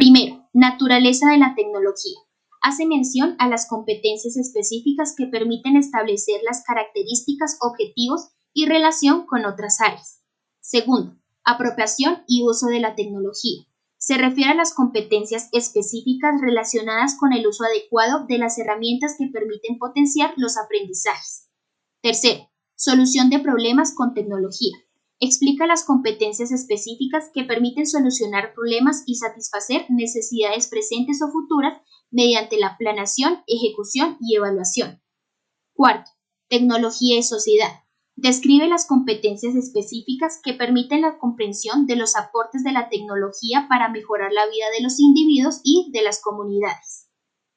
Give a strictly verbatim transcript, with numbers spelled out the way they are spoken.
Primero, naturaleza de la tecnología. Hace mención a las competencias específicas que permiten establecer las características, objetivos y relación con otras áreas. Segundo, apropiación y uso de la tecnología. Se refiere a las competencias específicas relacionadas con el uso adecuado de las herramientas que permiten potenciar los aprendizajes. Tercero, solución de problemas con tecnología. Explica las competencias específicas que permiten solucionar problemas y satisfacer necesidades presentes o futuras mediante la planeación, ejecución y evaluación. Cuarto, tecnología y sociedad. Describe las competencias específicas que permiten la comprensión de los aportes de la tecnología para mejorar la vida de los individuos y de las comunidades.